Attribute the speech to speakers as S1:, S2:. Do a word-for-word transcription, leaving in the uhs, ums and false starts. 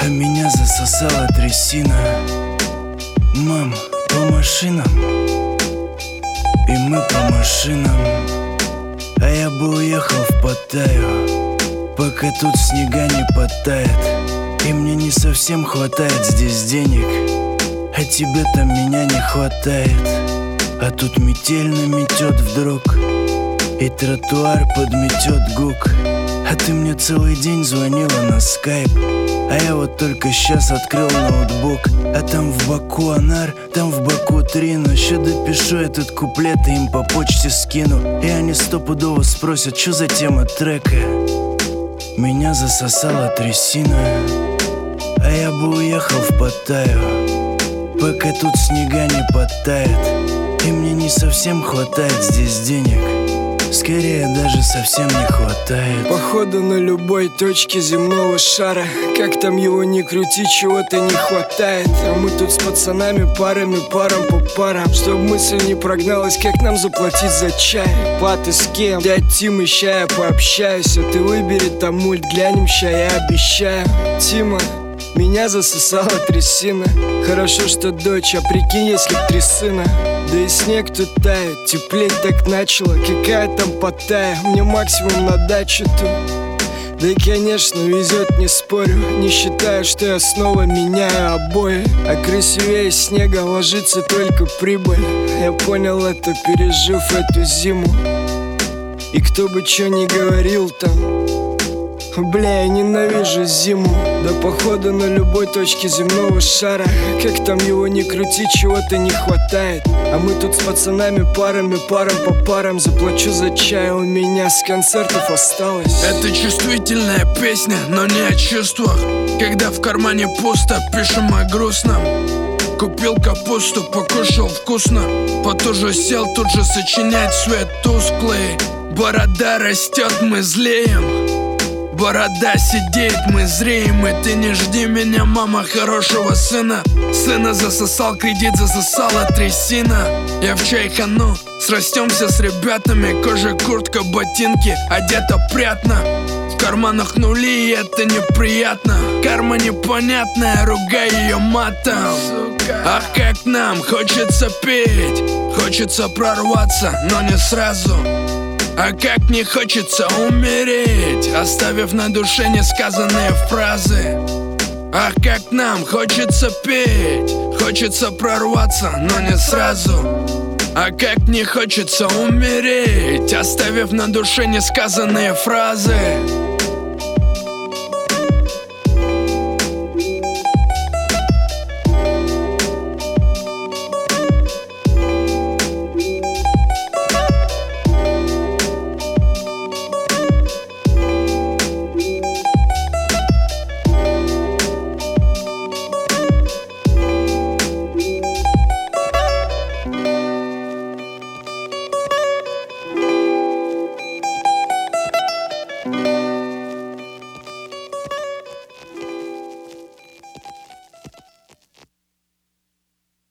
S1: меня засосала трясина. Мам, по машинам, и мы по машинам. А я бы уехал в Паттайю, пока тут снега не подтает. И мне не совсем хватает здесь денег, а тебе там меня не хватает. А тут метель наметет вдруг, и тротуар подметет гук. А ты мне целый день звонила на скайп, а я вот только сейчас открыл ноутбук. А там в боку анар, там в боку трину. Ща допишу этот куплет и им по почте скину. И они стопудово спросят, что за тема трека. Меня засосала трясина, а я бы уехал в Паттайю, пока тут снега не подтает. И мне не совсем хватает здесь денег, скорее даже совсем не хватает.
S2: Походу на любой точке земного шара, как там его ни крути, чего-то не хватает. А мы тут с пацанами парами, парам по парам, чтоб мысль не прогналась, как нам заплатить за чай. Платы с кем? Дядь Тима, ща я пообщаюсь. А ты выбери там мульт, глянем, ща я обещаю. Тима, меня засосала трясина. Хорошо, что дочь, а прикинь, если б три сына. Да и снег тут тает, теплеть так начало. Какая там Паттайя, мне максимум на дачу тут. Да и конечно везет, не спорю, не считаю, что я снова меняю обои. А красивее снега ложится только прибыль. Я понял это, пережив эту зиму. И кто бы чё ни говорил там, бля, я ненавижу зиму. Да походу на любой точке земного шара, как там его ни крути, чего-то не хватает. А мы тут с пацанами парами, парам по парам. Заплачу за чай, у меня с концертов осталось.
S3: Это чувствительная песня, но не о чувствах. Когда в кармане пусто, пишем о грустном. Купил капусту, покушал вкусно, потуже сел, тут же сочинять свет тусклый. Борода растет, мы злеем. Борода сидеет, мы зреем. И ты не жди меня, мама, хорошего сына. Сына засосал кредит, засосала трясина. Я в чайхану, срастемся с ребятами. Кожа, куртка, ботинки, одета прятно. В карманах нули, и это неприятно. Карма непонятная, ругай ее матом. Ах, как нам хочется петь, хочется прорваться, но не сразу. А как не хочется умереть, оставив на душе несказанные фразы. Ах, как нам хочется петь, хочется прорваться, но не сразу. А как не хочется умереть, оставив на душе несказанные фразы.